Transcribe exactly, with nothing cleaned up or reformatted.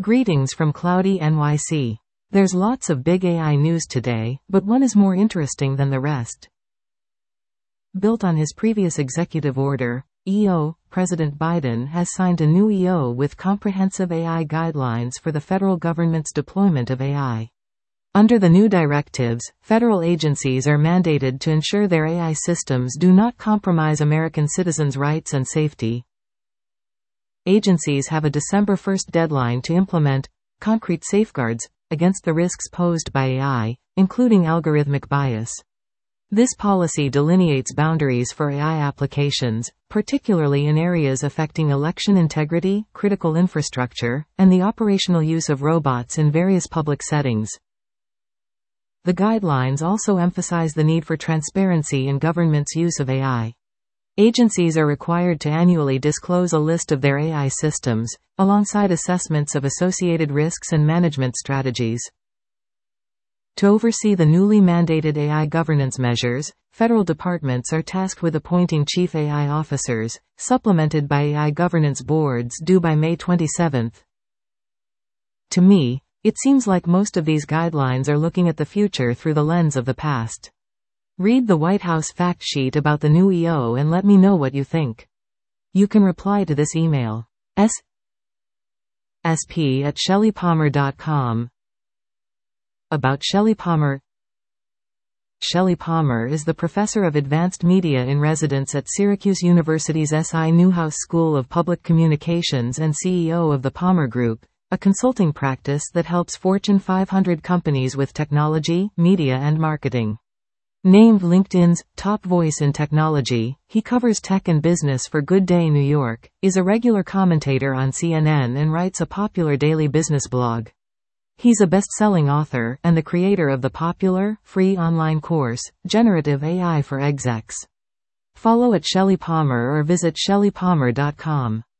Greetings from Cloudy N Y C. There's lots of big A I news today, but one is more interesting than the rest. Built on his previous executive order, E O, President Biden has signed a new E O with comprehensive A I guidelines for the federal government's deployment of A I. Under the new directives, federal agencies are mandated to ensure their A I systems do not compromise American citizens' rights and safety. Agencies have a December first deadline to implement concrete safeguards against the risks posed by A I, including algorithmic bias. This policy delineates boundaries for A I applications, particularly in areas affecting election integrity, critical infrastructure, and the operational use of robots in various public settings. The guidelines also emphasize the need for transparency in government's use of A I. Agencies are required to annually disclose a list of their A I systems, alongside assessments of associated risks and management strategies. To oversee the newly mandated A I governance measures, federal departments are tasked with appointing chief A I officers, supplemented by A I governance boards due by May twenty-seventh. To me, it seems like most of these guidelines are looking at the future through the lens of the past. Read the White House fact sheet about the new E O and let me know what you think. You can reply to this email. S. sp at shelley palmer dot com. About Shelley Palmer. Shelley Palmer is the professor of advanced media in residence at Syracuse University's S I Newhouse School of Public Communications and C E O of the Palmer Group, a consulting practice that helps Fortune five hundred companies with technology, media and marketing. Named LinkedIn's top voice in technology, he covers tech and business for Good Day New York, is a regular commentator on C N N and writes a popular daily business blog. He's a best-selling author and the creator of the popular, free online course, Generative A I for Execs. Follow at Shelley Palmer or visit shelley palmer dot com.